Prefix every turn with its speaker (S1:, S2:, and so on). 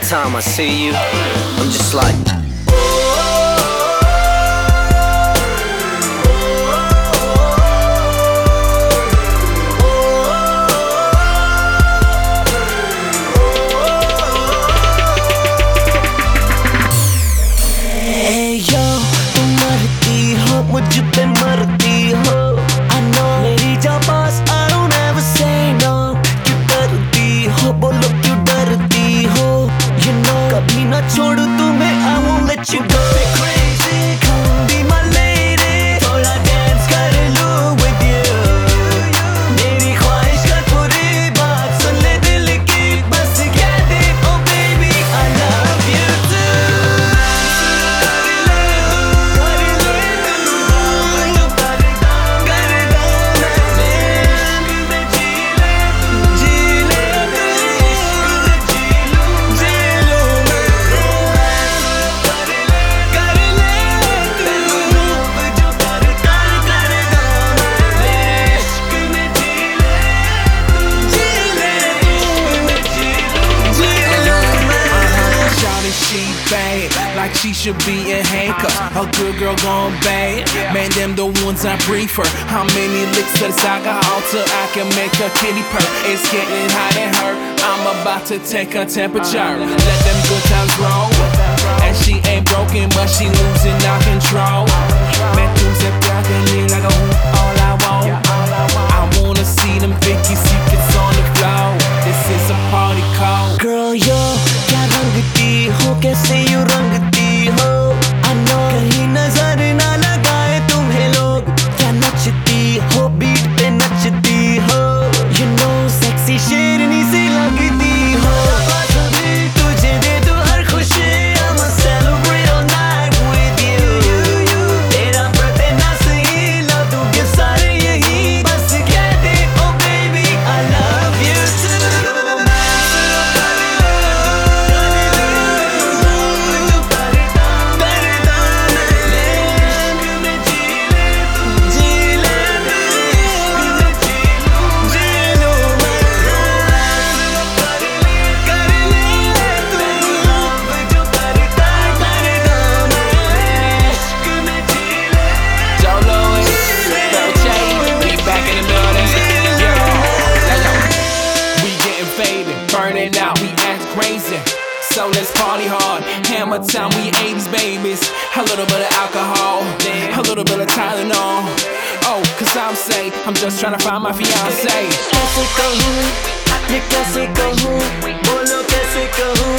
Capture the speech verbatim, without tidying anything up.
S1: time I see you, I'm just like
S2: Hey yo, तुम मरती हो मुझ पे मरती हो I know मेरी जाबाज I don't ever say no क्यों डरती हो बोलो क्यों डरती हो You know कभी ना छोड़ू तुम्हें I won't let you go Crazy, come be my lady थोड़ा dance कर लूँ with you मेरी ख्वाहिश कर पूरी बात सुन ले दिल की बस कह दे Oh baby I love you too
S3: She bad, like she should be in handcuffs. A good girl gone bad, man, them the ones I brief her. How many licks of this alcohol till I can make her kitty purr? It's getting hot in her, I'm about to take her temperature. Let them good times roll, and she ain't broken, but she losing all control. Man, tú se me like a hoop, all I want. I wanna see them Vicky secrets on the floor. This is a party call.
S2: Girl, yo, क्या रंगती हो कैसे you रंगती हो I know कहीं नजर ना लगाए तुम्हें लोग क्या नचती हो बीट पे नचती हो You know sexy शेरनी सी लगती हो बस अभी तुझे दे दूं हर खुशी I'ma celebrate all night with you तेरा बर्थडे ना सही ला दूंगे सारे यही बस कह दे Oh baby I love you too
S3: Burning out, we act crazy. So let's party hard. Hammer time, we eighties babies. A little bit of alcohol, a little bit of Tylenol. Oh, cause I'm safe, I'm just trying to find my fiance.
S2: कैसे कहूँ, ये कैसे कहूँ, बोलो कैसे कहूँ